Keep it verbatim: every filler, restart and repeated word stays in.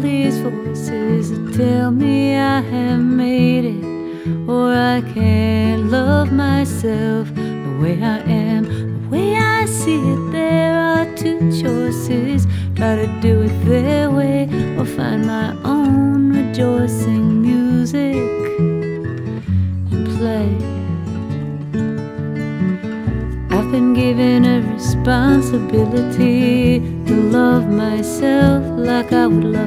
these voices that tell me I have made it, or I can't love myself the way I am, the way I see it. There are two choices: try to do it their way, or find my own rejoicing music and play. I've been given a responsibility to love myself like I would love